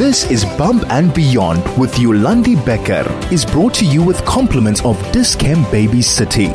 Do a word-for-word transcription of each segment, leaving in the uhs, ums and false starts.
This is Bump and Beyond with Yolandi Becker is brought to you with compliments of Dis-Chem Baby City.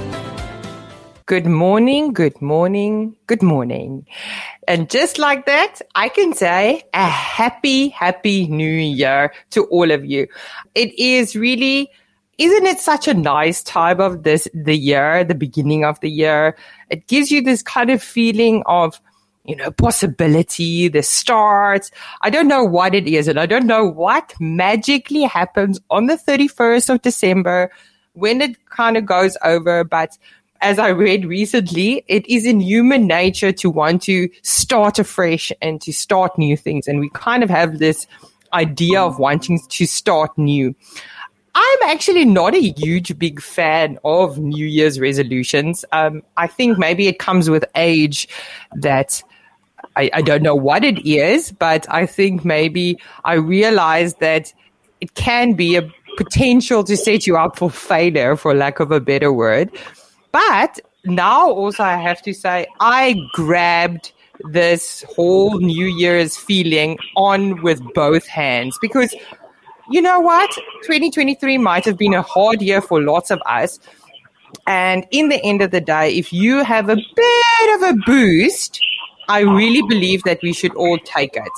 Good morning, good morning, good morning. And just like that, I can say a happy, happy new year to all of you. It is really, isn't it such a nice time of this, the year, the beginning of the year? It gives you this kind of feeling of, you know, possibility, the start. I don't know what it is, and I don't know what magically happens on the thirty-first of December when it kind of goes over. But as I read recently, it is in human nature to want to start afresh and to start new things. And we kind of have this idea of wanting to start new. I'm actually not a huge, big fan of New Year's resolutions. Um, I think maybe it comes with age that I, I don't know what it is, but I think maybe I realized that it can be a potential to set you up for failure, for lack of a better word. But now also I have to say I grabbed this whole New Year's feeling on with both hands because you know what? twenty twenty-three might have been a hard year for lots of us. And in the end of the day, if you have a bit of a boost, I really believe that we should all take it.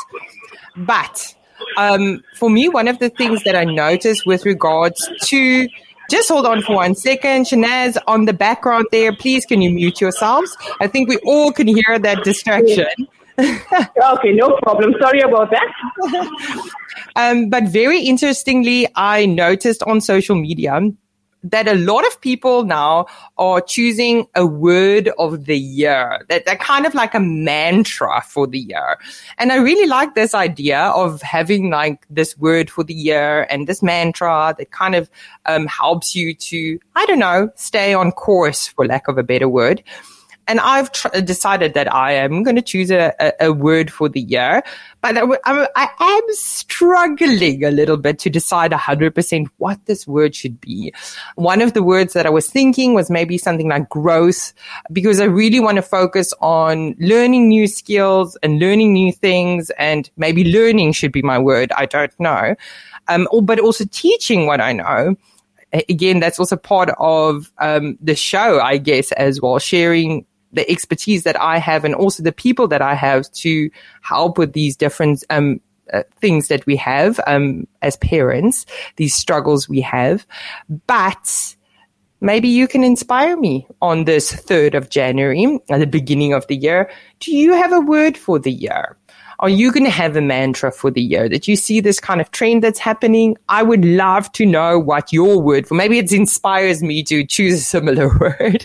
But um, for me, one of the things that I noticed with regards to, just hold on for one second, Shanaz, on the background there, please can you mute yourselves? I think we all can hear that distraction. Okay, no problem. Sorry about that. um, but very interestingly, I noticed on social media that a lot of people now are choosing a word of the year, that they're kind of like a mantra for the year. And I really like this idea of having like this word for the year and this mantra that kind of um, helps you to, I don't know, stay on course, for lack of a better word. And I've tr- decided that I am going to choose a, a, a word for the year, but I, w- I, I am struggling a little bit to decide one hundred percent what this word should be. One of the words that I was thinking was maybe something like growth, because I really want to focus on learning new skills and learning new things, and maybe learning should be my word. I don't know. Um, or, but also teaching what I know. Again, that's also part of um, the show, I guess, as well, sharing the expertise that I have and also the people that I have to help with these different um, uh, things that we have um, as parents, these struggles we have. But maybe you can inspire me on this third of January, at the beginning of the year. Do you have a word for the year? Are you going to have a mantra for the year that you see this kind of trend that's happening? I would love to know what your word for, maybe it inspires me to choose a similar word.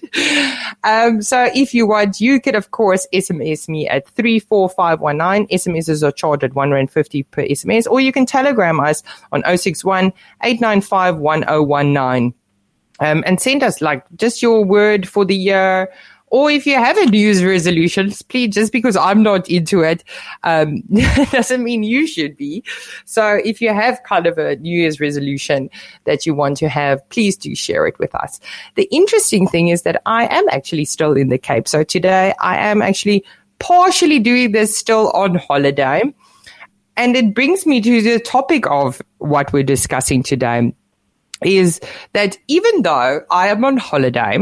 um, so if you want, you could, of course, S M S me at three four five one nine. S M Ses are charged at one rand fifty per S M S, or you can telegram us on zero six one, eight nine five, one zero one nine. Um, and send us like just your word for the year. Or if you have a New Year's resolution, please, just because I'm not into it, um, doesn't mean you should be. So if you have kind of a New Year's resolution that you want to have, please do share it with us. The interesting thing is that I am actually still in the Cape. So today I am actually partially doing this still on holiday. And it brings me to the topic of what we're discussing today, is that even though I am on holiday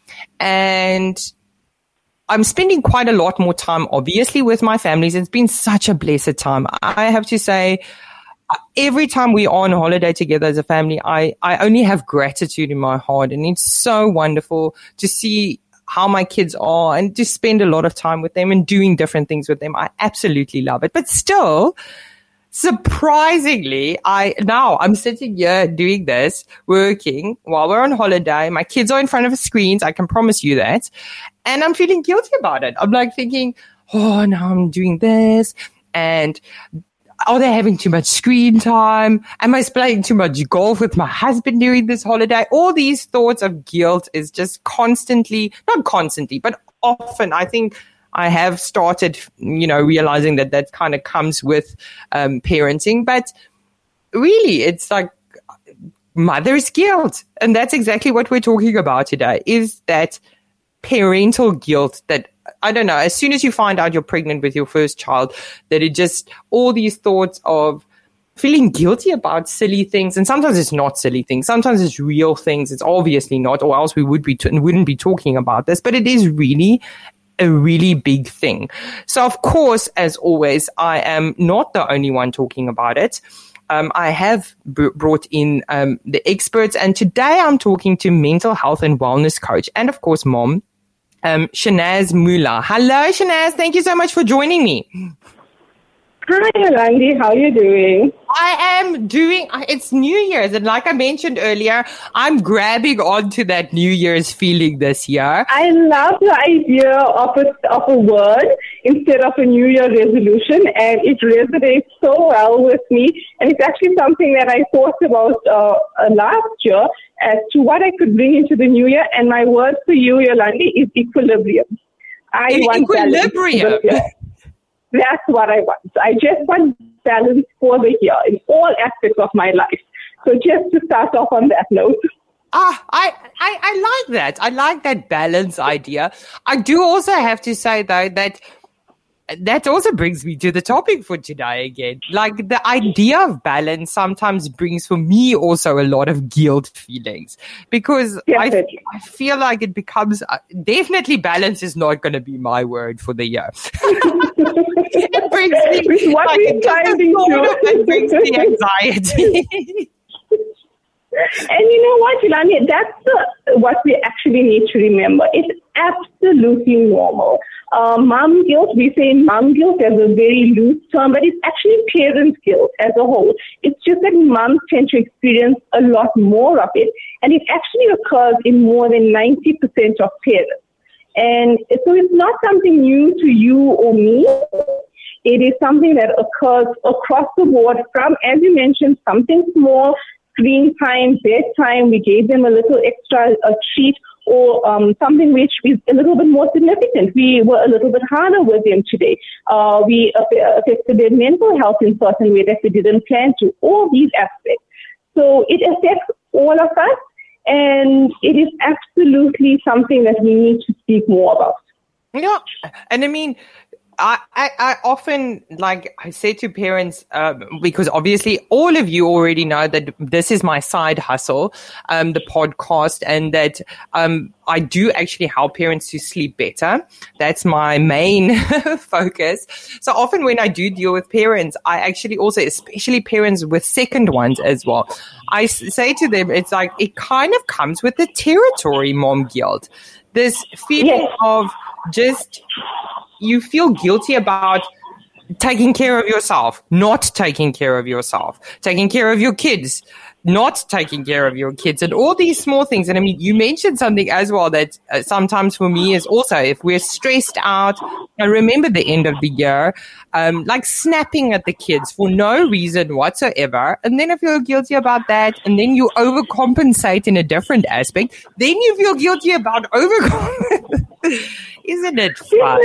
and I'm spending quite a lot more time, obviously, with my families. It's been such a blessed time. I have to say, every time we are on holiday together as a family, I, I only have gratitude in my heart. And it's so wonderful to see how my kids are and to spend a lot of time with them and doing different things with them. I absolutely love it. But still, surprisingly, I now I'm sitting here doing this, working while we're on holiday. My kids are in front of screens. I can promise you that. And I'm feeling guilty about it. I'm like thinking, oh, now I'm doing this. And are they having too much screen time? Am I playing too much golf with my husband during this holiday? All these thoughts of guilt is just constantly, not constantly, but often I think I have started, you know, realizing that that kind of comes with um, parenting. But really, it's like mother's guilt. And that's exactly what we're talking about today, is that parental guilt that, I don't know, as soon as you find out you're pregnant with your first child, that it just, all these thoughts of feeling guilty about silly things. And sometimes it's not silly things. Sometimes it's real things. It's obviously not, or else we would be t- wouldn't be talking about this. But it is really a really big thing. So, of course, as always, I am not the only one talking about it. Um, I have b- brought in um, the experts, and today I'm talking to mental health and wellness coach and, of course, mom, um, Shanaz Moola. Hello, Shanaz. Thank you so much for joining me. Hi, Yolandi. How are you doing? I am doing, it's New Year's. And like I mentioned earlier, I'm grabbing onto that New Year's feeling this year. I love the idea of a, of a word instead of a New Year resolution. And it resonates so well with me. And it's actually something that I thought about uh, uh, last year as to what I could bring into the new year. And my word for you, Yolandi, is equilibrium. I In want equilibrium. That's what I want. I just want balance for the year in all aspects of my life. So just to start off on that note. Ah, I, I, I like that. I like that balance idea. I do also have to say, though, that that also brings me to the topic for today again. Like, the idea of balance sometimes brings for me also a lot of guilt feelings, because I, I feel like it becomes uh, definitely balance is not going to be my word for the year. It brings me what like, we're trying to it brings me anxiety. And you know what, Yolandi, that's the, what we actually need to remember. It's absolutely normal. Uh, mom guilt, we say mom guilt as a very loose term, but it's actually parent guilt as a whole. It's just that moms tend to experience a lot more of it, and it actually occurs in more than ninety percent of parents. And so it's not something new to you or me. It is something that occurs across the board from, as you mentioned, something small, screen time, bedtime, we gave them a little extra a treat, or um, something which is a little bit more significant. We were a little bit harder with them today. Uh, we affected their mental health in certain way that we didn't plan to, all these aspects. So it affects all of us, and it is absolutely something that we need to speak more about. Yeah, and I mean, I, I, I often, like I say to parents, um, because obviously all of you already know that this is my side hustle, um, the podcast, and that um, I do actually help parents to sleep better. That's my main focus. So often when I do deal with parents, I actually also, especially parents with second ones as well, I s- say to them, it's like, it kind of comes with the territory, mom guilt. This feeling Yes. of just... you feel guilty about taking care of yourself, not taking care of yourself, taking care of your kids, not taking care of your kids, and all these small things. And I mean, you mentioned something as well that uh, sometimes for me is also, if we're stressed out, I remember the end of the year, um, like snapping at the kids for no reason whatsoever. And then I feel guilty about that. And then you overcompensate in a different aspect. Then you feel guilty about overcompensating. Isn't it fun?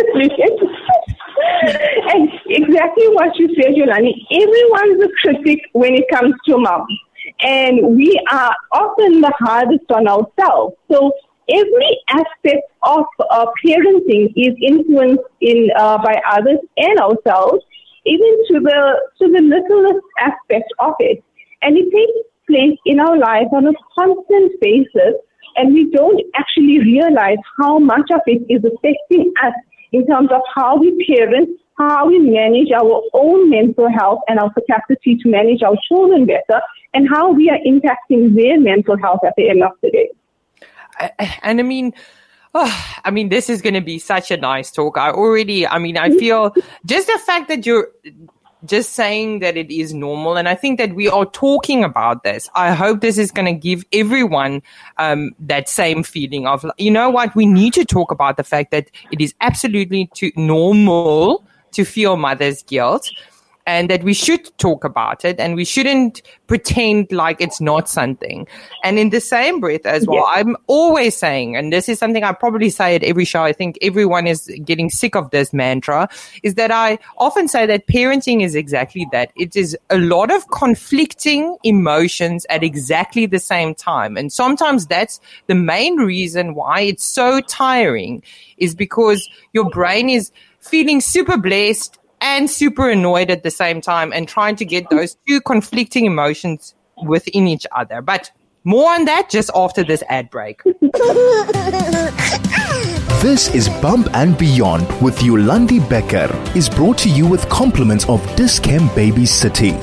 And exactly what you said, Yolandi. Everyone's a critic when it comes to mom. And we are often the hardest on ourselves. So every aspect of uh, parenting is influenced in uh, by others and ourselves, even to the to the littlest aspect of it. And it takes place in our lives on a constant basis, and we don't actually realize how much of it is affecting us in terms of how we parent, how we manage our own mental health and our capacity to manage our children better, and how we are impacting their mental health at the end of the day. And I mean, oh, I mean, this is going to be such a nice talk. I already, I mean, I feel just the fact that you're just saying that it is normal. And I think that we are talking about this. I hope this is going to give everyone um, that same feeling of, you know what, we need to talk about the fact that it is absolutely too normal to feel mother's guilt, and that we should talk about it, and we shouldn't pretend like it's not something. And in the same breath as well, yeah. I'm always saying, and this is something I probably say at every show, I think everyone is getting sick of this mantra, is that I often say that parenting is exactly that. It is a lot of conflicting emotions at exactly the same time. And sometimes that's the main reason why it's so tiring, is because your brain is feeling super blessed and super annoyed at the same time, and trying to get those two conflicting emotions within each other. But more on that just after this ad break. This is Bump and Beyond with Yolandi Becker is brought to you with compliments of Dis-Chem Baby City.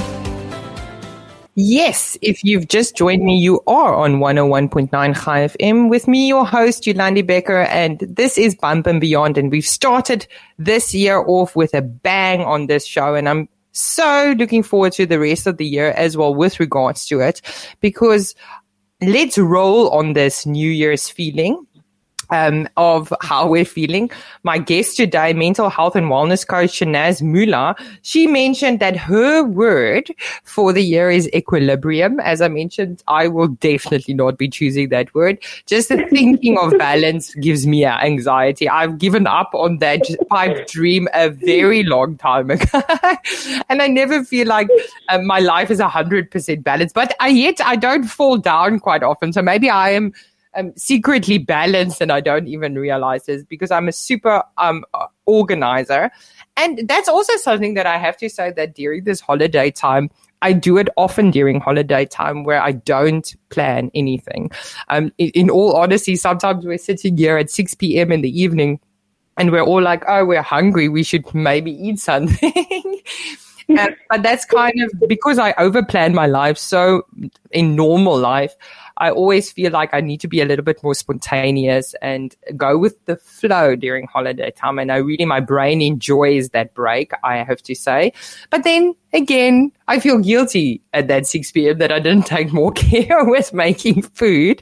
Yes, if you've just joined me, you are on one oh one point nine Chai F M with me, your host, Yolandi Becker, and this is Bump and Beyond, and we've started this year off with a bang on this show, and I'm so looking forward to the rest of the year as well with regards to it, because let's roll on this New Year's feeling. Um, of how we're feeling. My guest today, mental health and wellness coach Shanaz Moola, she mentioned that her word for the year is equilibrium. As I mentioned, I will definitely not be choosing that word. Just the thinking of balance gives me anxiety. I've given up on that pipe dream a very long time ago. And I never feel like uh, my life is one hundred percent balanced. But I, yet I don't fall down quite often. So maybe I am Um, secretly balanced and I don't even realize this, because I'm a super um organizer. And that's also something that I have to say, that during this holiday time, I do it often during holiday time where I don't plan anything. Um, in, in all honesty, sometimes we're sitting here at six p.m. in the evening and we're all like, oh, we're hungry. We should maybe eat something. Uh, but that's kind of because I overplan my life. So in normal life, I always feel like I need to be a little bit more spontaneous and go with the flow during holiday time. And I really, my brain enjoys that break, I have to say. But then again, I feel guilty at that six p.m. that I didn't take more care with making food.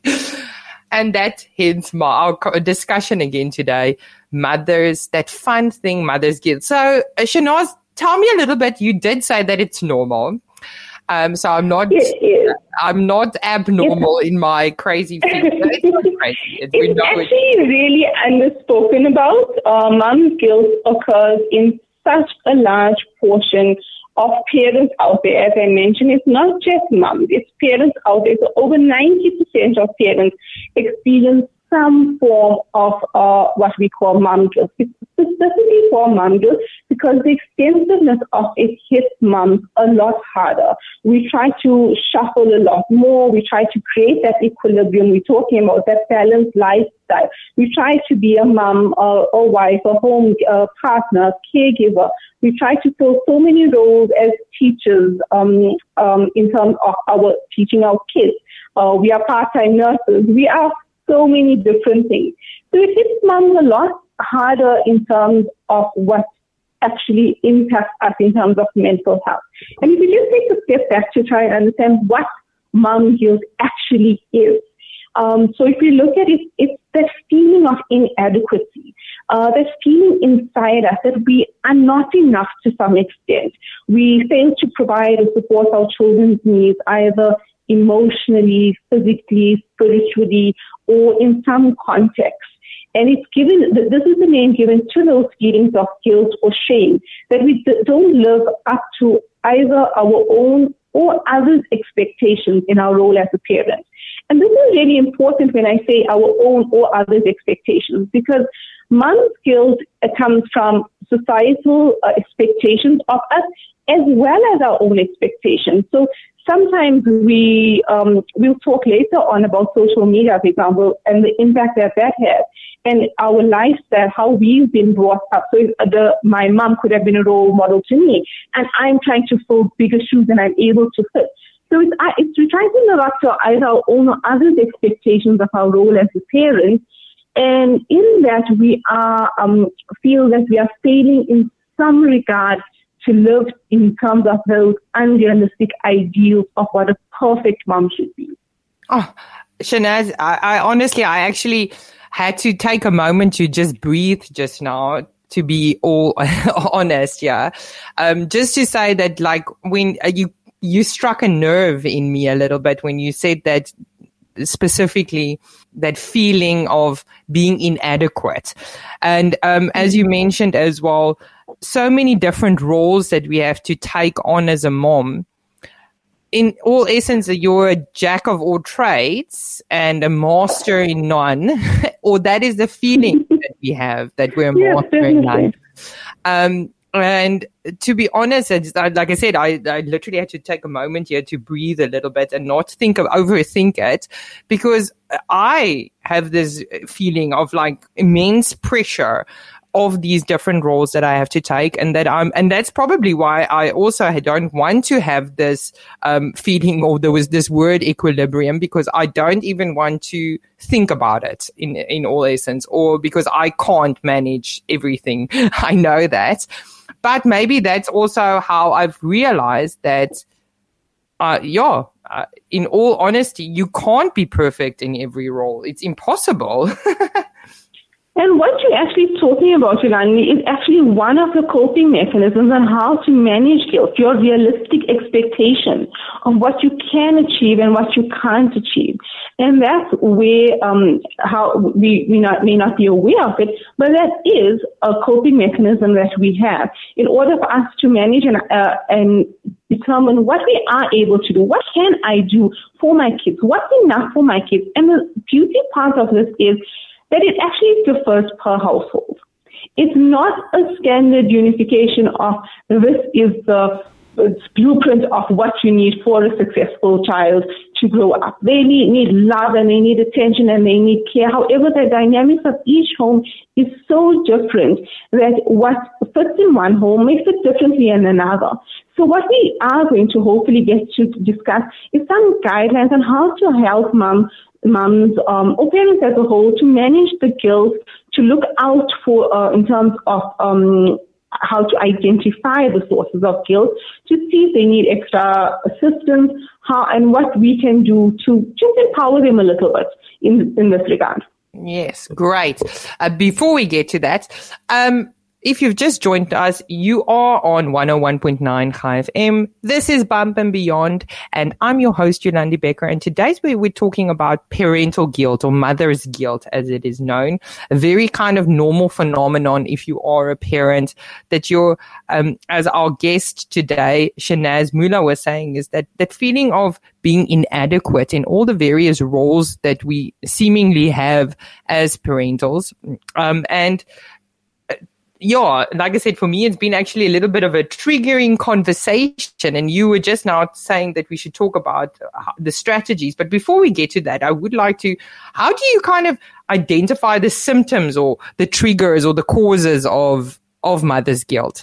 And that hence my our discussion again today, mothers, that fun thing, mother's guilt. So uh, Shanaz, tell me a little bit. You did say that it's normal. Um, so I'm not, yes, yes. I'm not abnormal yes. in my crazy feelings. It's not crazy. It's, it's we actually it. really underspoken about. Uh, Mom's guilt occurs in such a large portion of parents out there. As I mentioned, it's not just moms, it's parents out there. So over ninety percent of parents experience some form of uh, what we call mom guilt. It's specifically for mom guilt because the extensiveness of it hits moms a lot harder. We try to shuffle a lot more. We try to create that equilibrium. We're talking about that balanced lifestyle. We try to be a mom, uh, a wife, a home uh, partner, caregiver. We try to fill so many roles as teachers um, um, in terms of our teaching our kids. Uh, we are part-time nurses. We are so many different things. So it hits moms a lot harder in terms of what actually impacts us in terms of mental health. And if you just take a step back to try and understand what mom guilt actually is. Um, so if you look at it, it's that feeling of inadequacy, uh, that feeling inside us that we are not enough to some extent. We fail to provide or support our children's needs, either emotionally, physically, spiritually, or in some context. And it's given, this is the name given to those feelings of guilt or shame, that we don't live up to either our own or others' expectations in our role as a parent. And this is really important when I say our own or others' expectations, because mom's guilt comes from societal uh, expectations of us as well as our own expectations. So sometimes we um, we'll talk later on about social media, for example, and the impact that that has, and our lifestyle, how we've been brought up. So the, my mom could have been a role model to me, and I'm trying to fill bigger shoes than I'm able to fit. So it's, it's we're trying to live up to either our own or others' expectations of our role as a parent, and in that we are um, feel that we are failing in some regard to live in terms of those unrealistic ideals of what a perfect mom should be. Oh, Shanaz, I, I honestly, I actually had to take a moment to just breathe just now, to be all honest, yeah. Um, just to say that, like, when uh, you, you struck a nerve in me a little bit when you said that, specifically that feeling of being inadequate. And um, as you mentioned as well, so many different roles that we have to take on as a mom. In all essence, you're a jack of all trades and a master in none, or that is the feeling that we have, that we're a yes, master in none. Um, And to be honest, it's, like I said, I, I literally had to take a moment here to breathe a little bit and not think of overthink it, because I have this feeling of like immense pressure of these different roles that I have to take, and that I'm, and that's probably why I also don't want to have this um, feeling, or there was this word equilibrium, because I don't even want to think about it in in all essence, or because I can't manage everything. I know that, but maybe that's also how I've realized that, uh, yeah, uh, in all honesty, you can't be perfect in every role. It's impossible. And what you're actually talking about, Yolandi, is actually one of the coping mechanisms on how to manage guilt, your realistic expectation of what you can achieve and what you can't achieve. And that's where um, how we, we not, may not be aware of it, but that is a coping mechanism that we have in order for us to manage and, uh, and determine what we are able to do. What can I do for my kids? What's enough for my kids? And the beauty part of this is that it actually differs per household. It's not a standard unification of this is the blueprint of what you need for a successful child to grow up. They need, need love and they need attention and they need care. However, the dynamics of each home is so different that what fits in one home may fit differently in another. So what we are going to hopefully get to discuss is some guidelines on how to help mom mums um, or parents as a whole to manage the guilt, to look out for uh, in terms of um, how to identify the sources of guilt, to see if they need extra assistance, how and what we can do to just empower them a little bit in in this regard. Yes, great. Uh, before we get to that, um, if you've just joined us, you are on one oh one point nine Chai F M. This is Bump and Beyond, and I'm your host, Yolandi Becker. And today's where we're talking about parental guilt, or mother's guilt, as it is known. A very kind of normal phenomenon if you are a parent, that you're, um, as our guest today, Shanaz Moola, was saying, is that that feeling of being inadequate in all the various roles that we seemingly have as parentals. Um, and Yeah, like I said, for me, it's been actually a little bit of a triggering conversation. And you were just now saying that we should talk about the strategies. But before we get to that, I would like to, how do you kind of identify the symptoms or the triggers or the causes of, of mother's guilt?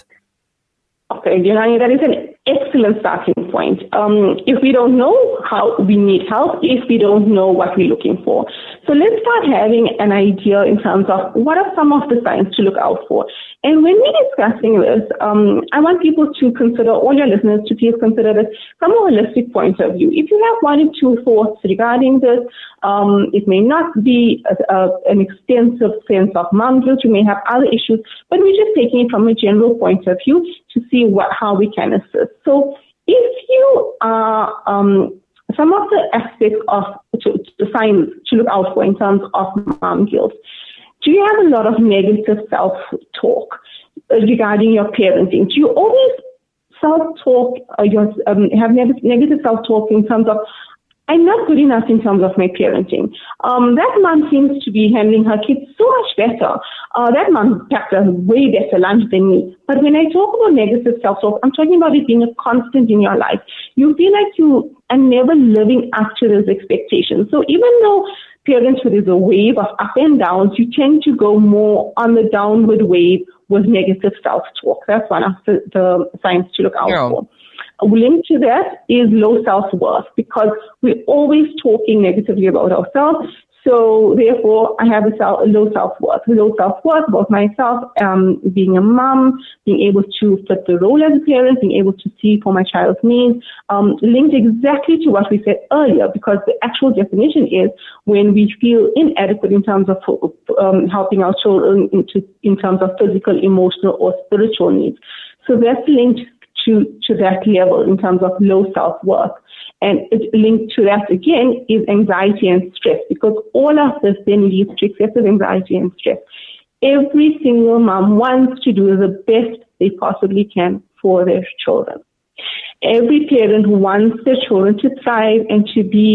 Okay, Yolandi, that is an excellent starting point. Um, if we don't know how, we need help if we don't know what we're looking for. So let's start having an idea in terms of what are some of the signs to look out for. And when we're discussing this, um, I want people to consider, all your listeners to please consider this from a holistic point of view. If you have one or two thoughts regarding this, um, it may not be a, a, an extensive sense of mom guilt. You may have other issues, but we're just taking it from a general point of view to see what, how we can assist. So if you are, um, some of the aspects of to, to signs to look out for in terms of mom guilt. Do you have a lot of negative self-talk regarding your parenting? Do you always self-talk, uh, your, um, have negative self-talk in terms of, I'm not good enough in terms of my parenting. Um, that mom seems to be handling her kids so much better. Uh, that mom packed a way better lunch than me. But when I talk about negative self-talk, I'm talking about it being a constant in your life. You feel like you are never living up to those expectations. So even though parenthood is a wave of up and downs, you tend to go more on the downward wave with negative self-talk. That's one of the, the signs to look out yeah. for. Linked to that is low self-worth, because we're always talking negatively about ourselves. So therefore, I have a, self, a low self-worth. Low self-worth about myself, um, being a mom, being able to fit the role as a parent, being able to see for my child's needs, um, linked exactly to what we said earlier, because the actual definition is when we feel inadequate in terms of um, helping our children into, in terms of physical, emotional, or spiritual needs. So that's linked to, to that level in terms of low self-worth. And it linked to that again is anxiety and stress, because all of this then leads to excessive anxiety and stress. Every single mom wants to do the best they possibly can for their children. Every parent wants their children to thrive and to be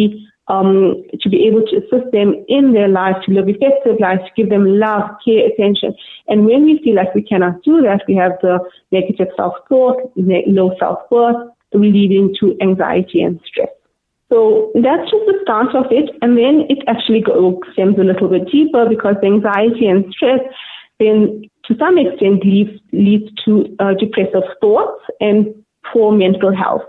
um, to be able to assist them in their lives, to live effective lives, to give them love, care, attention. And when we feel like we cannot do that, we have the negative self-thought, ne- low self-worth, leading to anxiety and stress. So that's just the start of it. And then it actually goes, stems a little bit deeper, because the anxiety and stress then to some extent leads, leads to uh, depressive thoughts and poor mental health.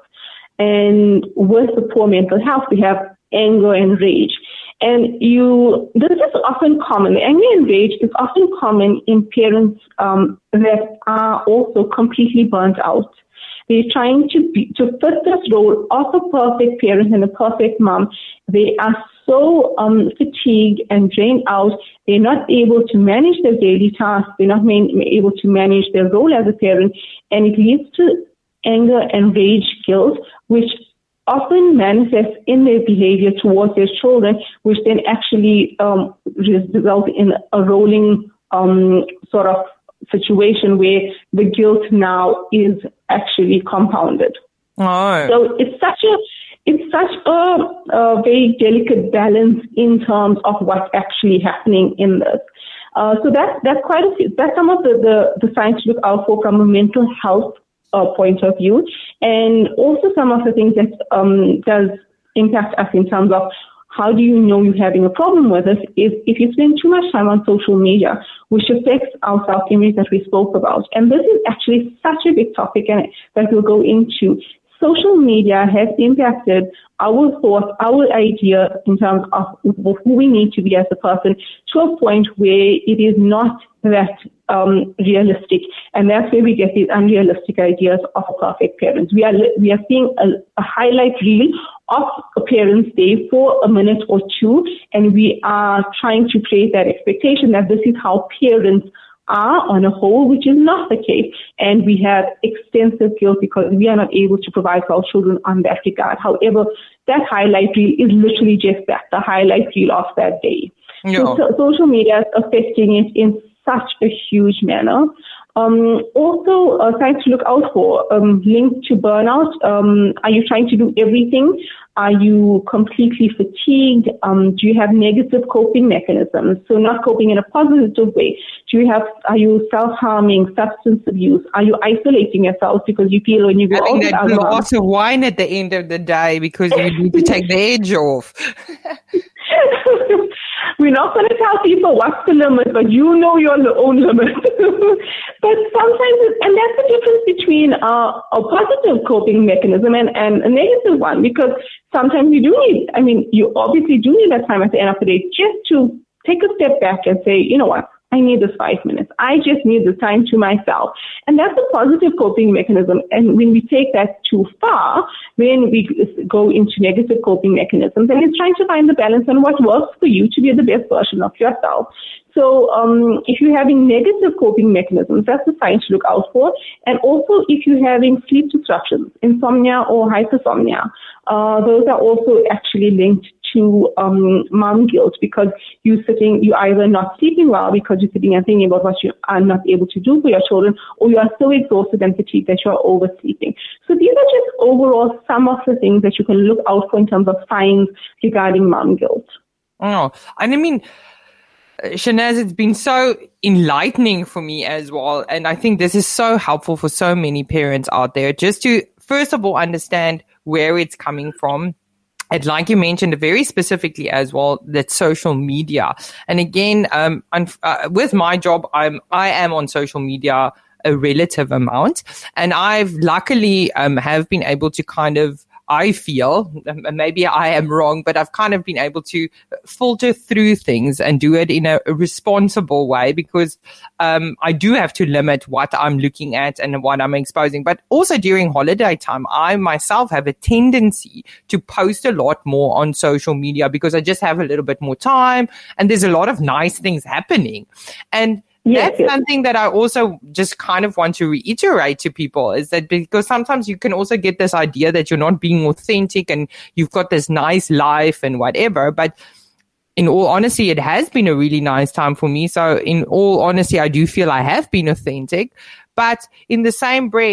And with the poor mental health, we have anger and rage. And you, this is often common. Anger and rage is often common in parents um, that are also completely burnt out. They're trying to be, to fit this role of a perfect parent and a perfect mom. They are so um, fatigued and drained out. They're not able to manage their daily tasks. They're not man- able to manage their role as a parent. And it leads to anger and rage guilt, which often manifests in their behavior towards their children, which then actually um, result in a rolling um, sort of situation where the guilt now is actually compounded. Oh. So it's such a it's such a, a very delicate balance in terms of what's actually happening in this. Uh, so that's that's quite a few, that's some of the, the, the signs to look out for from a mental health uh, point of view, and also some of the things that um, does impact us in terms of how do you know you're having a problem with this is if you spend too much time on social media, which affects our self-image that we spoke about. And this is actually such a big topic and that we'll go into. Social media has impacted our thoughts, our ideas in terms of who we need to be as a person to a point where it is not that um, realistic. And that's where we get these unrealistic ideas of a perfect parent. We are, we are seeing a, a highlight reel of a parent's day for a minute or two, and we are trying to create that expectation that this is how parents are on a whole, which is not the case. And we have extensive guilt because we are not able to provide for our children on that regard. However, that highlight reel is literally just that, the highlight reel of that day. No. So, so social media is affecting it in such a huge manner. Um, also, uh, signs to look out for, um, linked to burnout. Um, are you trying to do everything? Are you completely fatigued? Um, do you have negative coping mechanisms? So not coping in a positive way. Do you have, are you self-harming, substance abuse? Are you isolating yourself because you feel when you go Having out that glass of wine at the end of the day because you need to take the edge off? We're not going to tell people what's the limit, but you know your own limit. But sometimes, it's, and that's the difference between uh, a positive coping mechanism and, and a negative one, because sometimes you do need, I mean, you obviously do need that time at the end of the day just to take a step back and say, you know what, I need this five minutes. I just need the time to myself. And that's a positive coping mechanism. And when we take that too far, then we go into negative coping mechanisms. And it's trying to find the balance on what works for you to be the best version of yourself. So um, if you're having negative coping mechanisms, that's the sign to look out for. And also if you're having sleep disruptions, insomnia or hypersomnia, uh, those are also actually linked to um, mom guilt, because you're sitting, you're either not sleeping well because you're sitting and thinking about what you are not able to do for your children, or you are so exhausted and fatigued that you're oversleeping. So these are just overall some of the things that you can look out for in terms of signs regarding mom guilt. Oh, and I mean, Shanaz, it's been so enlightening for me as well. And I think this is so helpful for so many parents out there, just to, first of all, understand where it's coming from. And like you mentioned very specifically as well, that social media. And again, um, uh, with my job, I'm, I am on social media a relative amount. And I've luckily, um, have been able to kind of, I feel, maybe I am wrong, but I've kind of been able to filter through things and do it in a responsible way, because um, I do have to limit what I'm looking at and what I'm exposing. But also during holiday time, I myself have a tendency to post a lot more on social media because I just have a little bit more time and there's a lot of nice things happening. And Yes, That's yes. something that I also just kind of want to reiterate to people, is that because sometimes you can also get this idea that you're not being authentic and you've got this nice life and whatever. But in all honesty, it has been a really nice time for me. So in all honesty, I do feel I have been authentic. But in the same breath,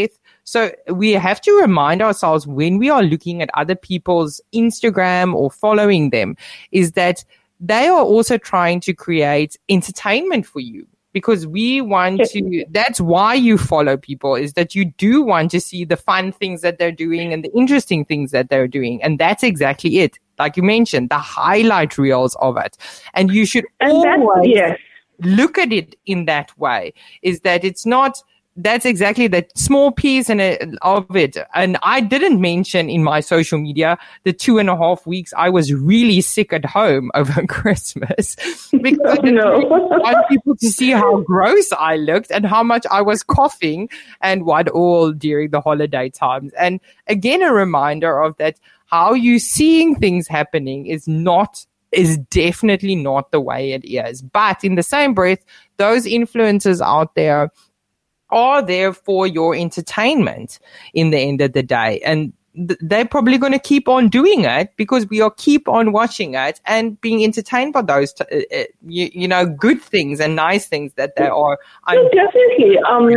So we have to remind ourselves when we are looking at other people's Instagram or following them is that they are also trying to create entertainment for you. Because we want to, that's why you follow people, is that you do want to see the fun things that they're doing and the interesting things that they're doing. And that's exactly it. Like you mentioned, the highlight reels of it. And you should and always yes. look at it in that way, is that it's not, that's exactly that small piece and of it. And I didn't mention in my social media the two and a half weeks I was really sick at home over Christmas because I didn't no. really want people to see how gross I looked and how much I was coughing and what all during the holiday times. And again, a reminder of that, how you seeing things happening is not is definitely not the way it is. But in the same breath, those influencers out there are there for your entertainment in the end of the day. And th- they're probably going to keep on doing it because we are keep on watching it and being entertained by those, t- uh, you, you know, good things and nice things that they are. No, definitely. Um,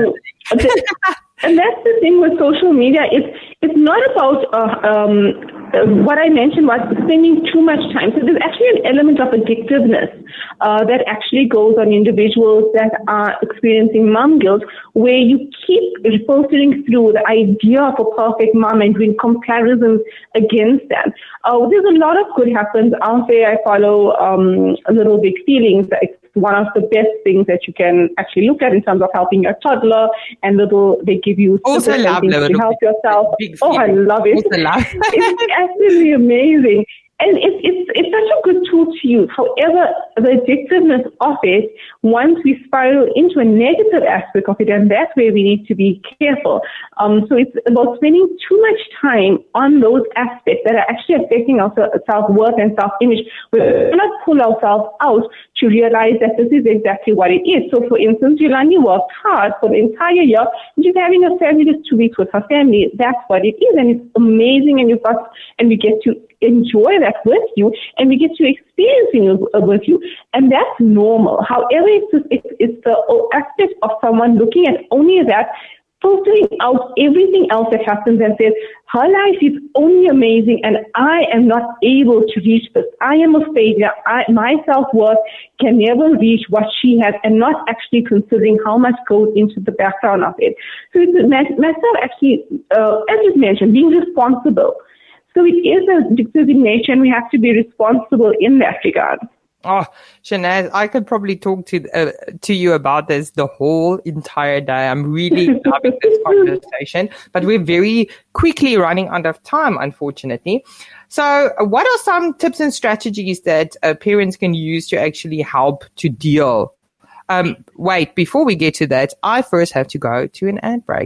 and that's the thing with social media. It's, it's not about, uh, um, uh, what I mentioned was spending too much time. So there's actually an element of addictiveness uh, that actually goes on individuals that are experiencing mom guilt, where you keep filtering through the idea of a perfect mom and doing comparisons against that. Uh, there's a lot of good happens out there. I follow um, Little Big Feelings. It's one of the best things that you can actually look at in terms of helping your toddler, and little they give you also love things to help yourself. Oh, I love it. Also love. It's absolutely amazing. And it's, it's, it's such a good tool to use. However, the addictiveness of it, once we spiral into a negative aspect of it, and that's where we need to be careful. Um, so it's about spending too much time on those aspects that are actually affecting our self-worth and self-image. We cannot pull ourselves out to realize that this is exactly what it is. So, for instance, Yolandi worked hard for the entire year, and she's having a fabulous two weeks with her family. That's what it is, and it's amazing, and you've got, and we get to enjoy that with you, and we get to experiencing it with you, and that's normal. However, it's, just, it's, it's the aspect of someone looking at only that, filtering out everything else that happens and says, her life is only amazing and I am not able to reach this. I am a failure. I, my self-worth can never reach what she has, and not actually considering how much goes into the background of it. So it's a matter of actually, uh, as you mentioned, being responsible. So it is addictive in nature, and we have to be responsible in that regard. Oh, Shanaz, I could probably talk to uh, to you about this the whole entire day. I'm really loving this conversation, but we're very quickly running out of time, unfortunately. So uh, what are some tips and strategies that uh, parents can use to actually help to deal? Um, wait, before we get to that, I first have to go to an ad break.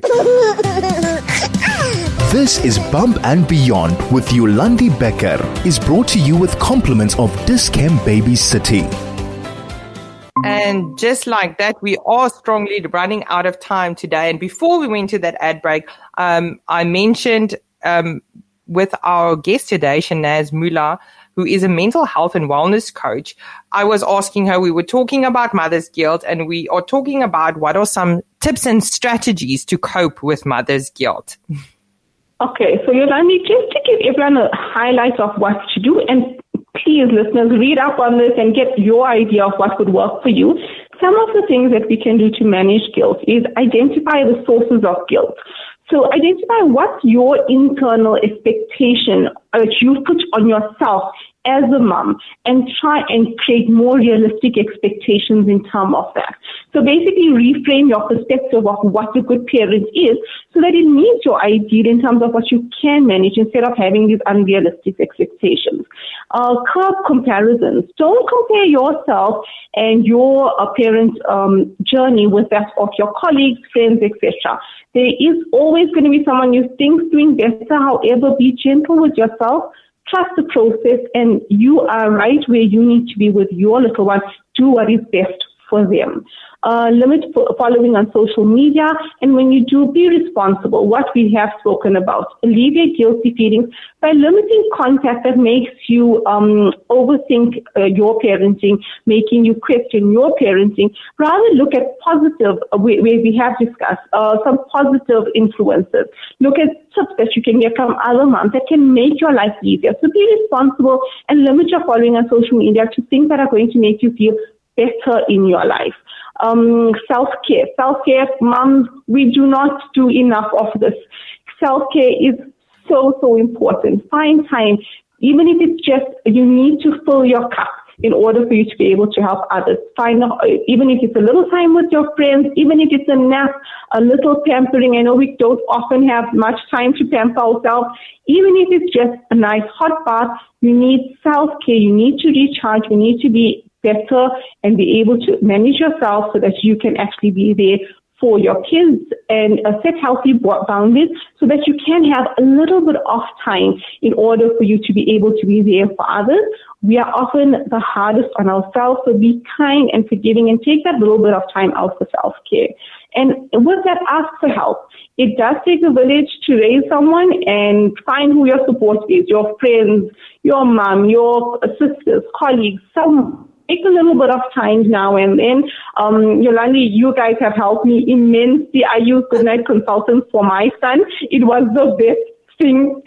This is Bump and Beyond with Yolandi Becker, is brought to you with compliments of Dis-Chem Baby City. And just like that, we are strongly running out of time today. And before we went to that ad break, um, I mentioned um, with our guest today, Shanaz Moola, who is a mental health and wellness coach. I was asking her, we were talking about mother's guilt, and we are talking about what are some tips and strategies to cope with mother's guilt. Okay, so Yolandi, just to give everyone a highlight of what to do, and please, listeners, read up on this and get your idea of what could work for you. Some of the things that we can do to manage guilt is identify the sources of guilt. So identify what's your internal expectation that you put on yourself as a mom, and try and create more realistic expectations in terms of that. So basically reframe your perspective of what a good parent is so that it meets your ideal in terms of what you can manage instead of having these unrealistic expectations. Uh, curb comparisons. Don't compare yourself and your uh, parent um, journey with that of your colleagues, friends, et cetera. There is always going to be someone you think doing better. However, be gentle with yourself. Trust the process, and you are right where you need to be with your little one. Do what is best for them. Uh, limit fo- following on social media. And when you do, be responsible. What we have spoken about. Alleviate guilty feelings by limiting contact that makes you um, overthink uh, your parenting, making you question your parenting. Rather look at positive, uh, where, where we have discussed, uh, some positive influences. Look at tips that you can get from other moms that can make your life easier. So be responsible and limit your following on social media to things that are going to make you feel better in your life. Um, self-care. Self-care, moms, we do not do enough of this. Self-care is so, so important. Find time. Even if it's just, you need to fill your cup in order for you to be able to help others. Find, even if it's a little time with your friends, even if it's a nap, a little pampering. I know we don't often have much time to pamper ourselves. Even if it's just a nice hot bath, you need self-care. You need to recharge. You need to be better and be able to manage yourself so that you can actually be there for your kids and uh, set healthy boundaries so that you can have a little bit of time in order for you to be able to be there for others. We are often the hardest on ourselves, so be kind and forgiving and take that little bit of time out for self-care. And with that, ask for help. It does take a village to raise someone, and find who your support is, your friends, your mom, your sisters, colleagues, some. Take a little bit of time now and then. Um, Yolandi, you guys have helped me immensely. I use Goodnight Consultants for my son. It was the best thing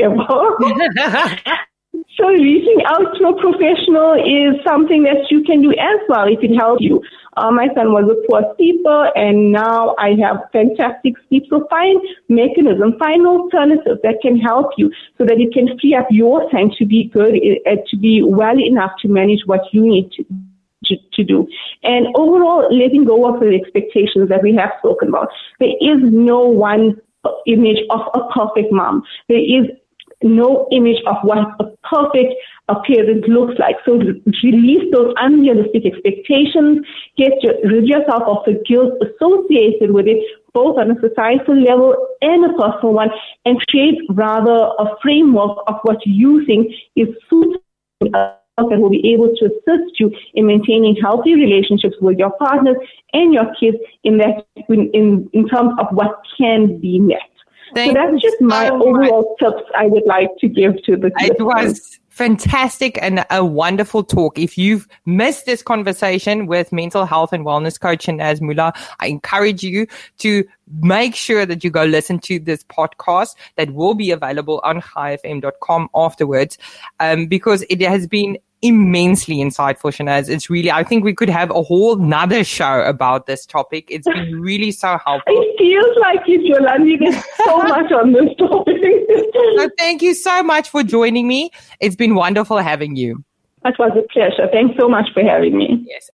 ever. So reaching out to a professional is something that you can do as well if it helps you. Uh, my son was a poor sleeper, and now I have fantastic sleep. So find mechanisms, find alternatives that can help you so that it can free up your time to be good, uh, to be well enough to manage what you need to To, to do. And overall, letting go of the expectations that we have spoken about. There is no one image of a perfect mom. There is no image of what a perfect parent looks like. So release those unrealistic expectations, get your, rid yourself of the guilt associated with it, both on a societal level and a personal one, and create rather a framework of what you think is suitable that will be able to assist you in maintaining healthy relationships with your partners and your kids in that in, in, in terms of what can be met. Thank so that's just my so overall much. tips I would like to give to the kids. It was fantastic and a wonderful talk. If you've missed this conversation with mental health and wellness coach Shanaz Moola, I encourage you to make sure that you go listen to this podcast that will be available on chai f m dot com afterwards, um, because it has been immensely insightful, Shanaz. It's really, I think we could have a whole nother show about this topic. It's been really so helpful. It feels like it, Yolandi. There's so much on this topic. So thank you so much for joining me. It's been wonderful having you. That was a pleasure. Thanks so much for having me. Yes.